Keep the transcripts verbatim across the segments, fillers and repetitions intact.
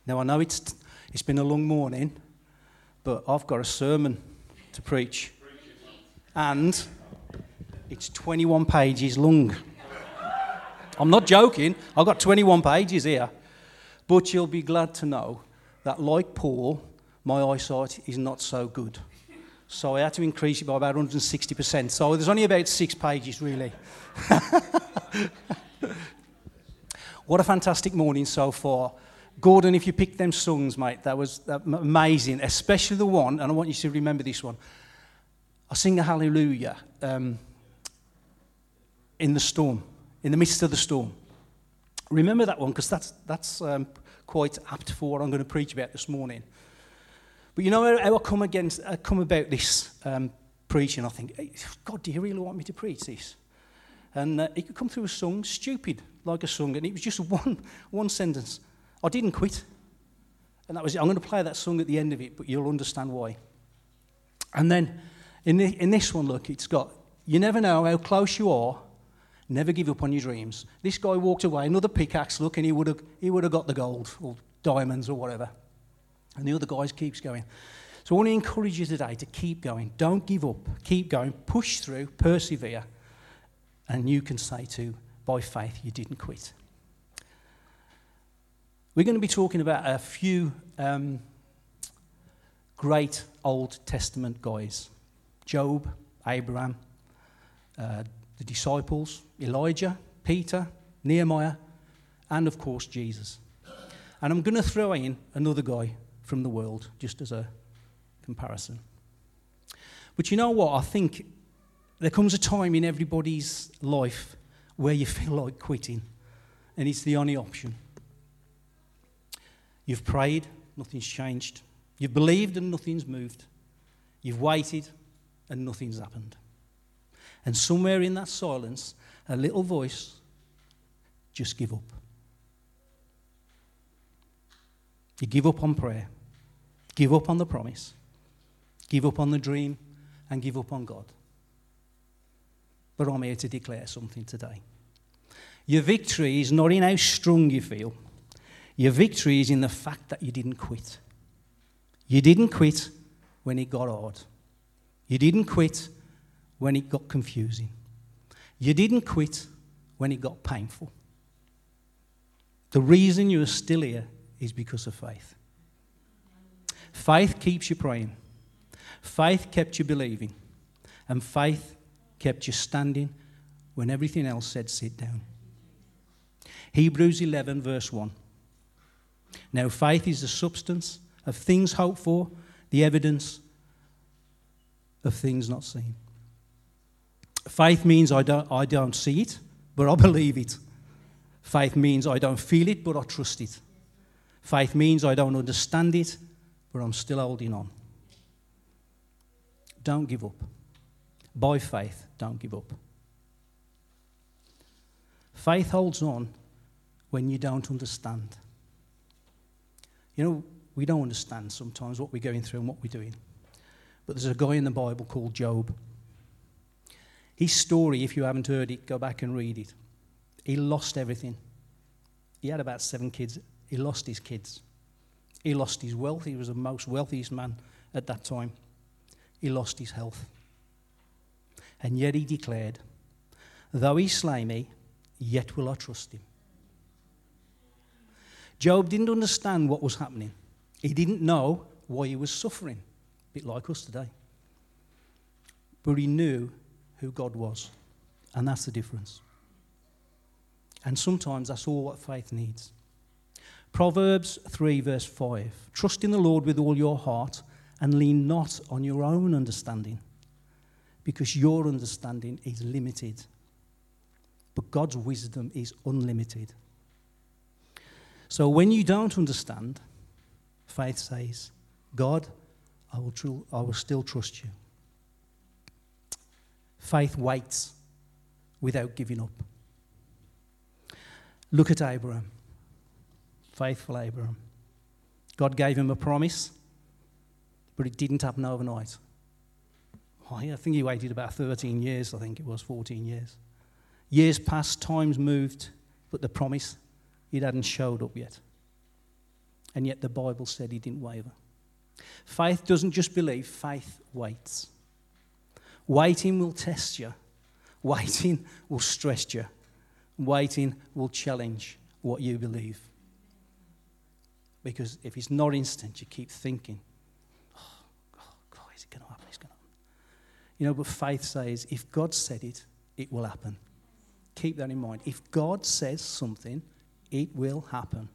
Now, I know it's it's been a long morning, but I've got a sermon to preach. And it's twenty-one pages long. I'm not joking. I've got twenty-one pages here. But you'll be glad to know that, like Paul, my eyesight is not so good. So I had to increase it by about one hundred sixty percent. So there's only about six pages, really. What a fantastic morning so far. Gordon, if you picked them songs, mate, that was that, amazing, especially the one, and I want you to remember this one. I sing a hallelujah um, in the storm, in the midst of the storm. Remember that one, because that's, that's um, quite apt for what I'm going to preach about this morning. But you know how I come against, I come about this um, preaching, I think, hey, God, do you really want me to preach this? And uh, it could come through a song, stupid, like a song, and it was just one one sentence. I didn't quit. And that was it. I'm going to play that song at the end of it, but you'll understand why. And then in, the, in this one, look, it's got, you never know how close you are, never give up on your dreams. This guy walked away, another pickaxe, look, and he would have he would have got the gold or diamonds or whatever. And the other guy keeps going. So I want to encourage you today to keep going. Don't give up. Keep going. Push through. Persevere. And you can say too, by faith, you didn't quit. We're going to be talking about a few um, great Old Testament guys. Job, Abraham, uh, the disciples, Elijah, Peter, Nehemiah, and of course Jesus. And I'm going to throw in another guy from the world, just as a comparison. But you know what? I think there comes a time in everybody's life where you feel like quitting, and it's the only option. You've prayed, nothing's changed. You've believed and nothing's moved. You've waited and nothing's happened. And somewhere in that silence, a little voice, just give up. You give up on prayer, give up on the promise, give up on the dream, and give up on God. But I'm here to declare something today. Your victory is not in how strong you feel. Your victory is in the fact that you didn't quit. You didn't quit when it got hard. You didn't quit when it got confusing. You didn't quit when it got painful. The reason you are still here is because of faith. Faith keeps you praying. Faith kept you believing. And faith kept you standing when everything else said sit down. Hebrews eleven verse one. Now faith is the substance of things hoped for, the evidence of things not seen. Faith means I don't, I don't see it, but I believe it. Faith means I don't feel it, but I trust it. Faith means I don't understand it, but I'm still holding on. Don't give up. By faith, don't give up. Faith holds on when you don't understand. You know, we don't understand sometimes what we're going through and what we're doing. But there's a guy in the Bible called Job. His story, if you haven't heard it, go back and read it. He lost everything. He had about seven kids. He lost his kids. He lost his wealth. He was the most wealthiest man at that time. He lost his health. And yet he declared, though he slay me, yet will I trust him. Job didn't understand what was happening. He didn't know why he was suffering, a bit like us today. But he knew who God was, and that's the difference. And sometimes that's all what faith needs. Proverbs three verse five, trust in the Lord with all your heart and lean not on your own understanding, because your understanding is limited, but God's wisdom is unlimited. So when you don't understand, faith says, God, I will, tr- I will still trust you. Faith waits without giving up. Look at Abraham, faithful Abraham. God gave him a promise, but it didn't happen overnight. Oh, I think he waited about thirteen years, I think it was, fourteen years. Years passed, times moved, but the promise, it hadn't showed up yet. And yet the Bible said he didn't waver. Faith doesn't just believe, faith waits. Waiting will test you. Waiting will stress you. Waiting will challenge what you believe. Because if it's not instant, you keep thinking, oh, God, God, is it going to happen? It's going to happen. You know, but faith says, if God said it, it will happen. Keep that in mind. If God says something, it will happen.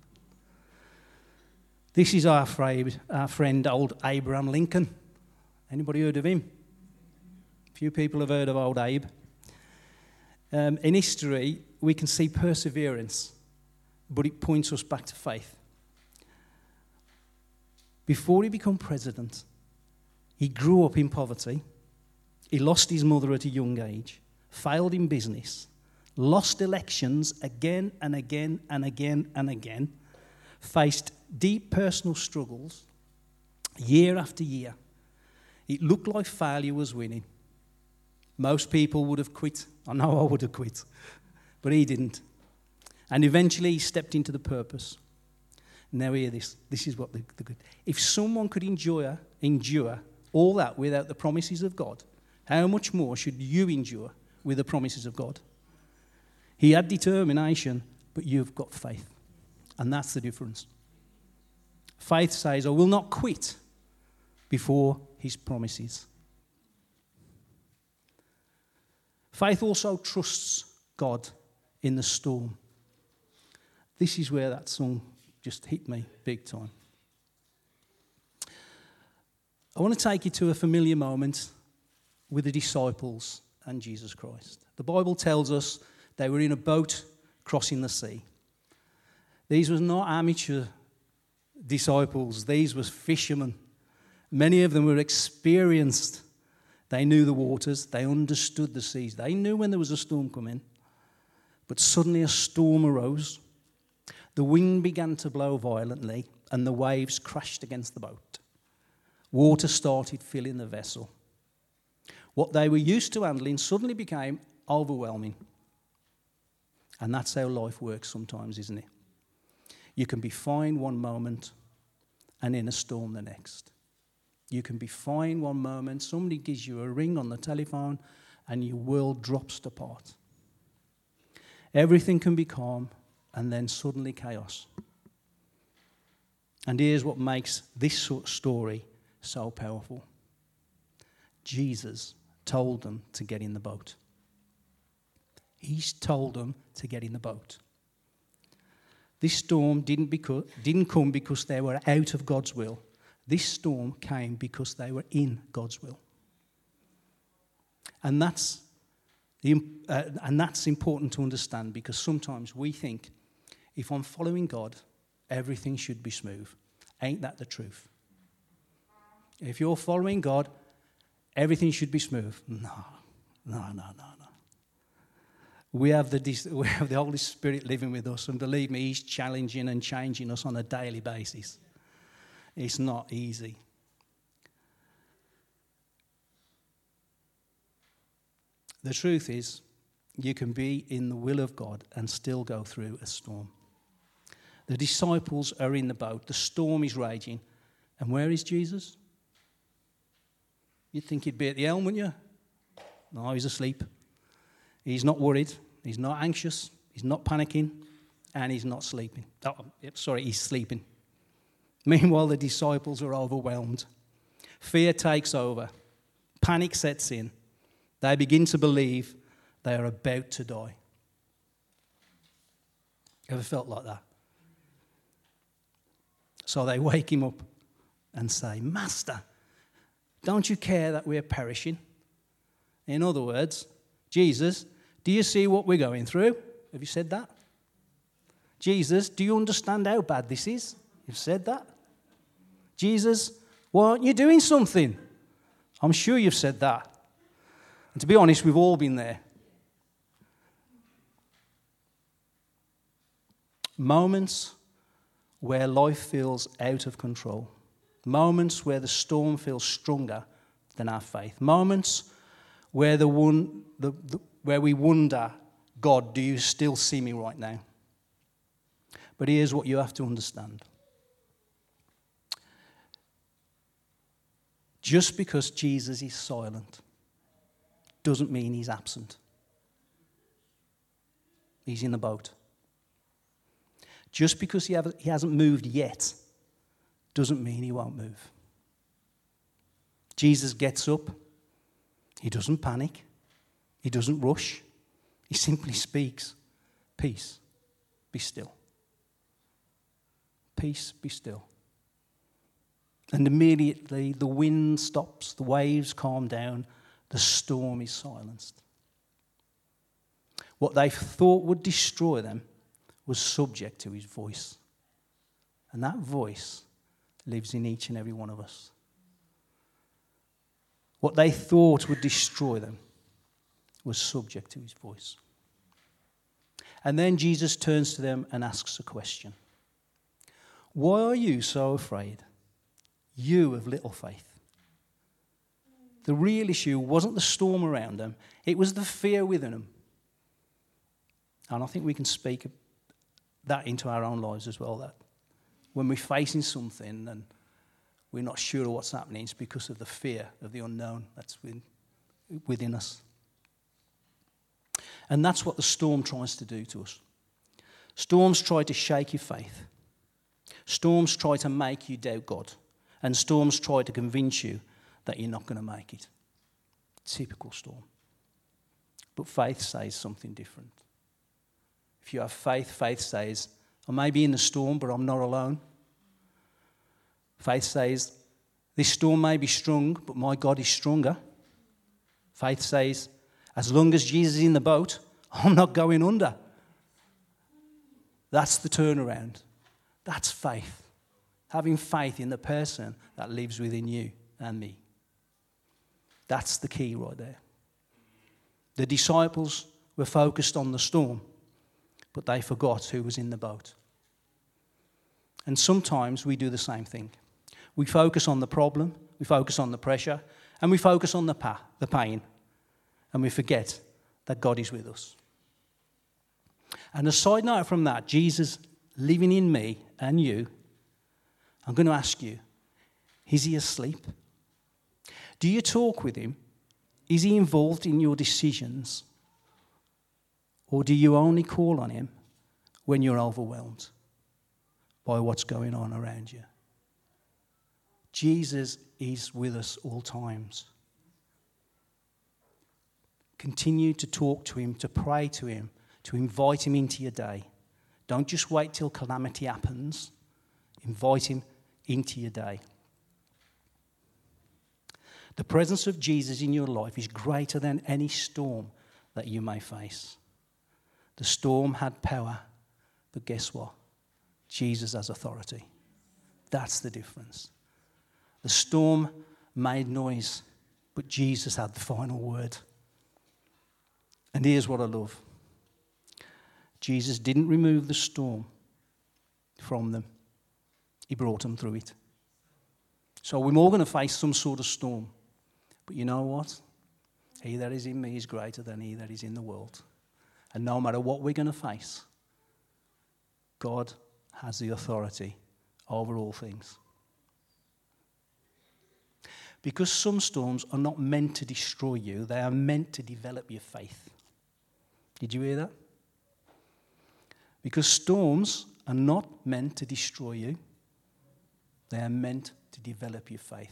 This is our friend, our friend, old Abraham Lincoln. Anybody heard of him? A few people have heard of old Abe. Um, in history, we can see perseverance, but it points us back to faith. Before he became president, he grew up in poverty. He lost his mother at a young age, failed in business, lost elections again and again and again and again, faced deep personal struggles year after year. It looked like failure was winning. Most people would have quit. I know I would have quit, but he didn't. And eventually he stepped into the purpose. Now hear this. This is what the, the good. If someone could endure, endure all that without the promises of God, how much more should you endure with the promises of God? He had determination, but you've got faith. And that's the difference. Faith says, I will not quit before his promises. Faith also trusts God in the storm. This is where that song just hit me big time. I want to take you to a familiar moment with the disciples and Jesus Christ. The Bible tells us they were in a boat crossing the sea. These were not amateur disciples. These were fishermen. Many of them were experienced. They knew the waters. They understood the seas. They knew when there was a storm coming. But suddenly a storm arose. The wind began to blow violently, and the waves crashed against the boat. Water started filling the vessel. What they were used to handling suddenly became overwhelming. And that's how life works sometimes, isn't it? You can be fine one moment and in a storm the next. You can be fine one moment, somebody gives you a ring on the telephone and your world drops apart. Everything can be calm and then suddenly chaos. And here's what makes this sort of story so powerful. Jesus told them to get in the boat. He's told them to get in the boat. This storm didn't, because, didn't come because they were out of God's will. This storm came because they were in God's will. And that's, the, uh, and that's important to understand, because sometimes we think, if I'm following God, everything should be smooth. Ain't that the truth? If you're following God, everything should be smooth. No, no, no, no, no. We have the we have the Holy Spirit living with us, and believe me, He's challenging and changing us on a daily basis. It's not easy. The truth is, you can be in the will of God and still go through a storm. The disciples are in the boat. The storm is raging. And where is Jesus? You'd think he'd be at the helm, wouldn't you? No, he's asleep. He's not worried. He's not anxious. He's not panicking. And he's not sleeping. Oh, sorry, he's sleeping. Meanwhile, the disciples are overwhelmed. Fear takes over. Panic sets in. They begin to believe they are about to die. Ever felt like that? So they wake him up and say, Master, don't you care that we're perishing? In other words, Jesus, do you see what we're going through? Have you said that? Jesus, do you understand how bad this is? You've said that. Jesus, why aren't you doing something? I'm sure you've said that. And to be honest, we've all been there. Moments where life feels out of control. Moments where the storm feels stronger than our faith. Moments where the one, the, the, where we wonder, God, do you still see me right now? But here's what you have to understand. Just because Jesus is silent doesn't mean he's absent. He's in the boat. Just because he, have, he hasn't moved yet doesn't mean he won't move. Jesus gets up. He doesn't panic. He doesn't rush. He simply speaks, "Peace, be still. Peace, be still." And immediately the wind stops, the waves calm down, the storm is silenced. What they thought would destroy them was subject to his voice. And that voice lives in each and every one of us. What they thought would destroy them was subject to his voice. And then Jesus turns to them and asks a question. "Why are you so afraid, you of little faith?" The real issue wasn't the storm around them, it was the fear within them. And I think we can speak that into our own lives as well, that when we're facing something and we're not sure of what's happening, it's because of the fear of the unknown that's within us. And that's what the storm tries to do to us. Storms try to shake your faith. Storms try to make you doubt God. And storms try to convince you that you're not going to make it. Typical storm. But faith says something different. If you have faith, faith says, I may be in the storm, but I'm not alone. Faith says, this storm may be strong, but my God is stronger. Faith says, as long as Jesus is in the boat, I'm not going under. That's the turnaround. That's faith. Having faith in the person that lives within you and me. That's the key right there. The disciples were focused on the storm, but they forgot who was in the boat. And sometimes we do the same thing. We focus on the problem, we focus on the pressure, and we focus on the pa- the pain, and we forget that God is with us. And a side note from that, Jesus living in me and you, I'm going to ask you, is he asleep? Do you talk with him? Is he involved in your decisions? Or do you only call on him when you're overwhelmed by what's going on around you? Jesus is with us all times. Continue to talk to him, to pray to him, to invite him into your day. Don't just wait till calamity happens. Invite him into your day. The presence of Jesus in your life is greater than any storm that you may face. The storm had power, but guess what? Jesus has authority. That's the difference. The storm made noise, but Jesus had the final word. And here's what I love. Jesus didn't remove the storm from them. He brought them through it. So we're all going to face some sort of storm. But you know what? He that is in me is greater than he that is in the world. And no matter what we're going to face, God has the authority over all things. Because some storms are not meant to destroy you, they are meant to develop your faith. Did you hear that? Because storms are not meant to destroy you, they are meant to develop your faith.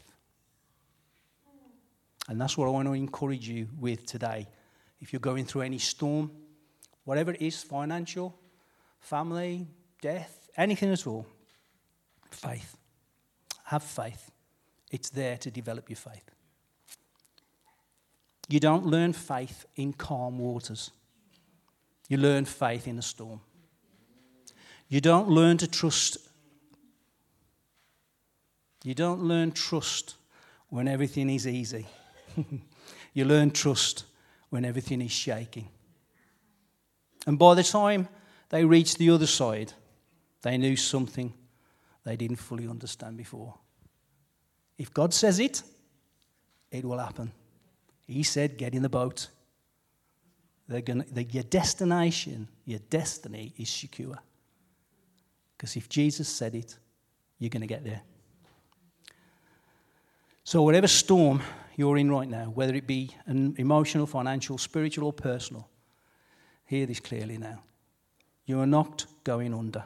And that's what I want to encourage you with today. If you're going through any storm, whatever it is, financial, family, death, anything at all, faith. Have faith. It's there to develop your faith. You don't learn faith in calm waters. You learn faith in a storm. You don't learn to trust. You don't learn trust when everything is easy. You learn trust when everything is shaking. And by the time they reached the other side, they knew something they didn't fully understand before. If God says it, it will happen. He said, get in the boat. They're gonna, the, your destination, your destiny is secure. Because if Jesus said it, you're going to get there. So whatever storm you're in right now, whether it be an emotional, financial, spiritual, or personal, hear this clearly now. You are not going under.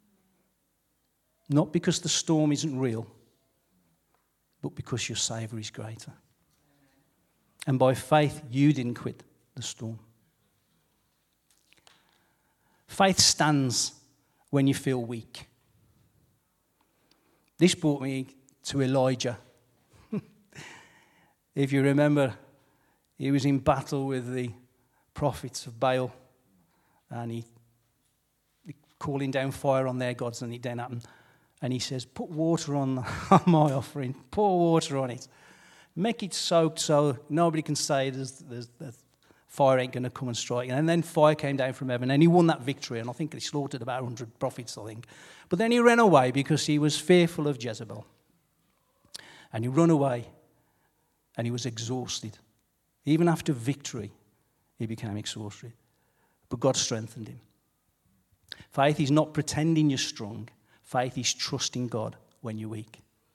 Not because the storm isn't real, but because your Saviour is greater. And by faith, you didn't quit the storm. Faith stands when you feel weak. This brought me to Elijah. If you remember, he was in battle with the prophets of Baal, and he, he calling down fire on their gods, and it didn't happen. And he says, put water on, on my offering, pour water on it, make it soaked so nobody can say there's, there's, there's fire ain't going to come and strike. And then fire came down from heaven, and he won that victory, and I think he slaughtered about one hundred prophets, I think. But then he ran away because he was fearful of Jezebel. And he ran away, and he was exhausted. Even after victory, he became exhausted. But God strengthened him. Faith is not pretending you're strong. Faith is trusting God when you're weak.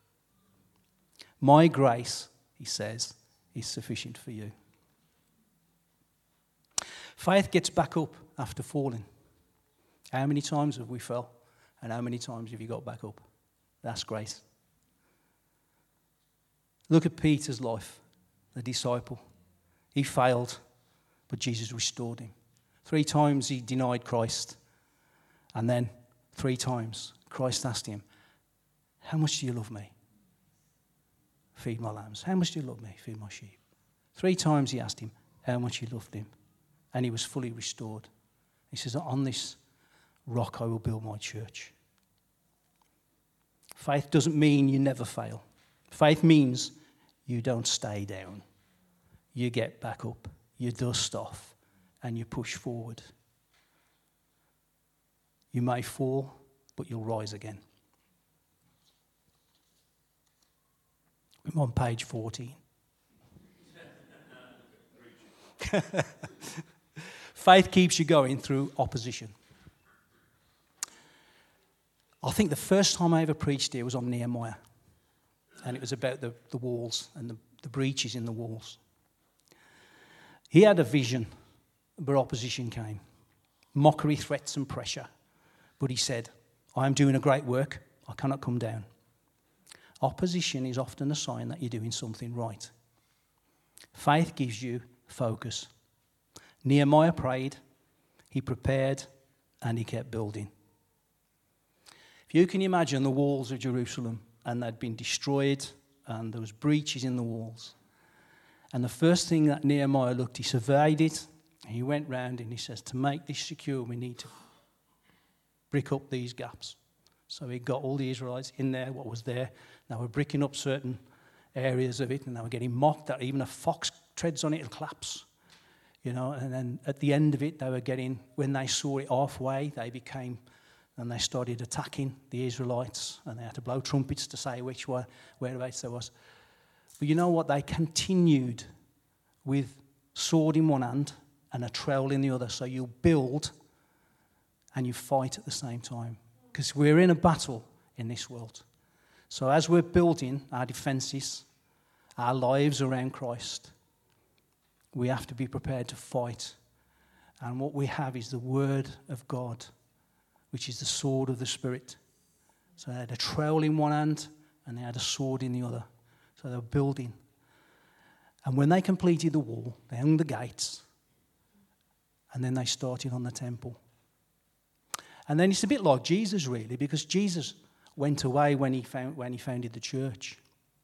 My grace, he says, is sufficient for you. Faith gets back up after falling. How many times have we fell? And how many times have you got back up? That's grace. Look at Peter's life, the disciple. He failed, but Jesus restored him. Three times he denied Christ. And then three times Christ asked him, how much do you love me? Feed my lambs. How much do you love me? Feed my sheep. Three times he asked him how much he loved him. And he was fully restored. He says, on this rock I will build my church. Faith doesn't mean you never fail. Faith means you don't stay down. You get back up, you dust off, and you push forward. You may fall, but you'll rise again. I'm on page fourteen. Faith keeps you going through opposition. I think the first time I ever preached here was on Nehemiah. And it was about the, the walls and the, the breaches in the walls. He had a vision, but opposition came. Mockery, threats, and pressure. But he said, I am doing a great work. I cannot come down. Opposition is often a sign that you're doing something right. Faith gives you focus. Nehemiah prayed, he prepared, and he kept building. If you can imagine the walls of Jerusalem, and they'd been destroyed, and there was breaches in the walls. And the first thing that Nehemiah looked, he surveyed it, and he went round and he says, to make this secure, we need to brick up these gaps. So he got all the Israelites in there, what was there. They were bricking up certain areas of it, and they were getting mocked that even a fox treads on it, it'll collapse. You know, and then at the end of it, they were getting, when they saw it halfway, they became, and they started attacking the Israelites, and they had to blow trumpets to say which way, whereabouts there was. But you know what? They continued with sword in one hand and a trowel in the other. So you build and you fight at the same time. Because we're in a battle in this world. So as we're building our defenses, our lives around Christ, we have to be prepared to fight. And what we have is the Word of God, which is the sword of the Spirit. So they had a trowel in one hand and they had a sword in the other. So they were building. And when they completed the wall, they hung the gates. And then they started on the temple. And then it's a bit like Jesus, really, because Jesus went away when he found, when he founded the church.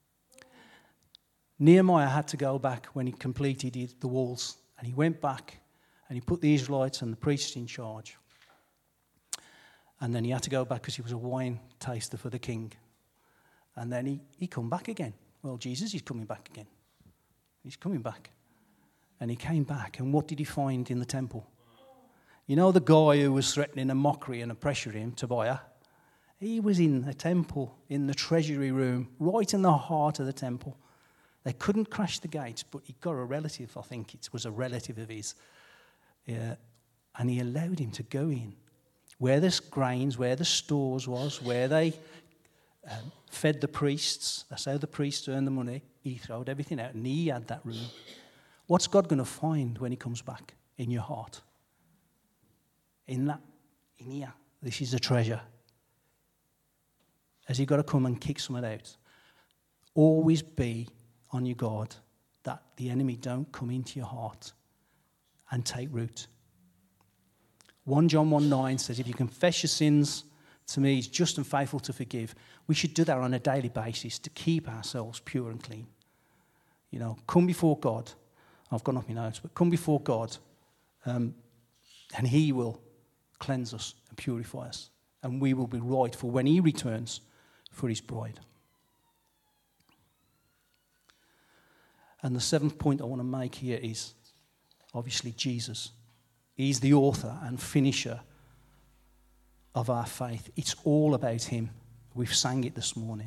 Nehemiah had to go back when he completed the walls. And he went back and he put the Israelites and the priests in charge. And then he had to go back because he was a wine taster for the king. And then he, he come back again. Well, Jesus is coming back again. He's coming back. And he came back. And what did he find in the temple? You know the guy who was threatening a mockery and a pressure him, Tobiah? He was in the temple, in the treasury room, right in the heart of the temple. They couldn't crash the gates, but he got a relative, I think it was a relative of his. Yeah, and he allowed him to go in. Where the grains, where the stores was, where they um, fed the priests. That's how the priests earned the money. He throwed everything out, and he had that room. What's God going to find when he comes back? In your heart. In that, in here. This is a treasure. Has he got to come and kick something out? Always be on your guard that the enemy don't come into your heart and take root. First John one nine says, if you confess your sins to me, he's just and faithful to forgive. We should do that on a daily basis to keep ourselves pure and clean. You know, come before God. I've gone off my notes, but come before God um, and he will cleanse us and purify us. And we will be right for when he returns for his bride. And the seventh point I want to make here is obviously Jesus. He's the author and finisher of our faith. It's all about him. We've sang it this morning.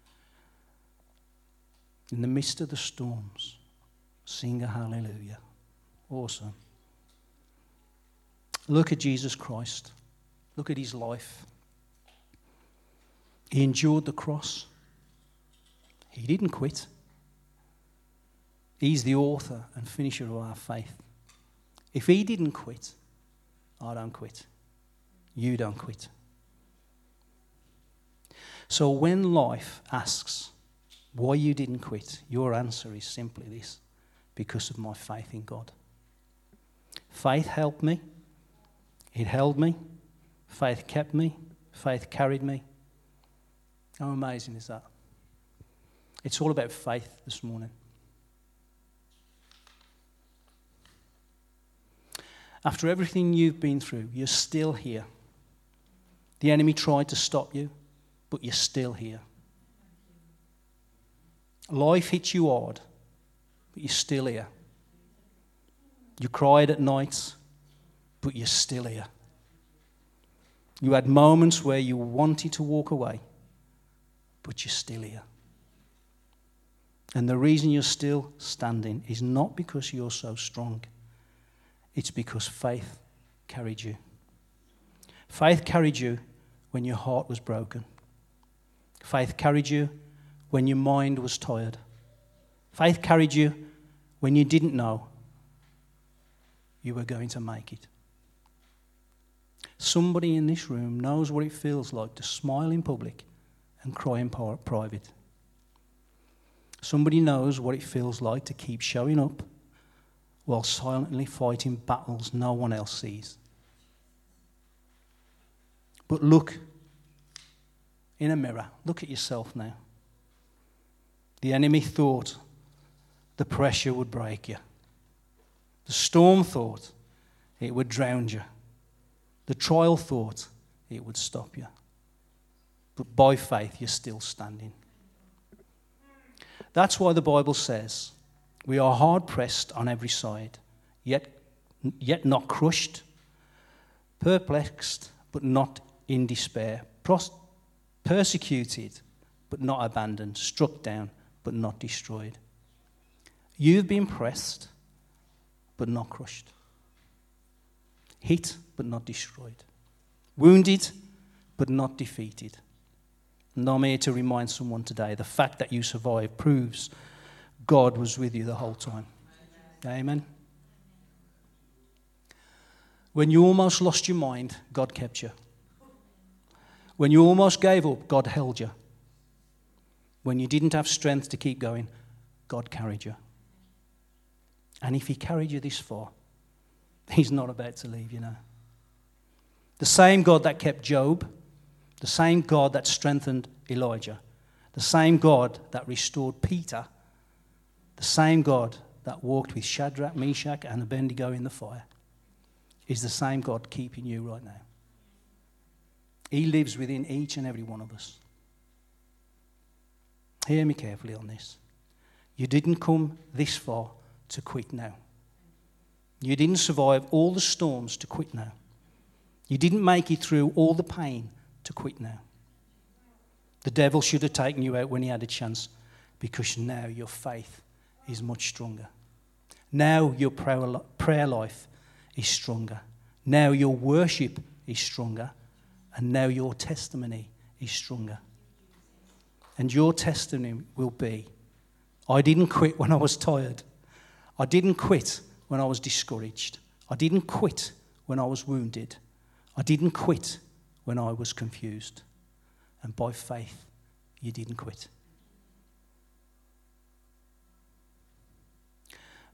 In the midst of the storms, sing a hallelujah. Awesome. Look at Jesus Christ. Look at his life. He endured the cross. He didn't quit. He's the author and finisher of our faith. If he didn't quit, I don't quit. You don't quit. So when life asks why you didn't quit, your answer is simply this: because of my faith in God. Faith helped me. It held me. Faith kept me. Faith carried me. How amazing is that? It's all about faith this morning. After everything you've been through, you're still here. The enemy tried to stop you, but you're still here. Life hits you hard, but you're still here. You cried at nights, but you're still here. You had moments where you wanted to walk away, but you're still here. And the reason you're still standing is not because you're so strong. It's because faith carried you. Faith carried you when your heart was broken. Faith carried you when your mind was tired. Faith carried you when you didn't know you were going to make it. Somebody in this room knows what it feels like to smile in public and cry in private. Somebody knows what it feels like to keep showing up while silently fighting battles no one else sees. But look in a mirror. Look at yourself now. The enemy thought the pressure would break you. The storm thought it would drown you. The trial thought it would stop you. But by faith, you're still standing. That's why the Bible says, we are hard-pressed on every side, yet, yet not crushed, perplexed, but not in despair, pros- persecuted, but not abandoned, struck down, but not destroyed. You've been pressed, but not crushed. Hit, but not destroyed. Wounded, but not defeated. And I'm here to remind someone today, the fact that you survived proves God was with you the whole time. Amen. Amen. When you almost lost your mind, God kept you. When you almost gave up, God held you. When you didn't have strength to keep going, God carried you. And if he carried you this far, he's not about to leave you now. The same God that kept Job, the same God that strengthened Elijah, the same God that restored Peter, the same God that walked with Shadrach, Meshach, and Abednego in the fire, is the same God keeping you right now. He lives within each and every one of us. Hear me carefully on this. You didn't come this far to quit now. You didn't survive all the storms to quit now. You didn't make it through all the pain to quit now. The devil should have taken you out when he had a chance, because now your faith is much stronger. Now your prayer life is stronger. Now your worship is stronger. And now your testimony is stronger. And your testimony will be, I didn't quit when I was tired. I didn't quit when I was discouraged. I didn't quit when I was wounded. I didn't quit when I was confused. And by faith, you didn't quit.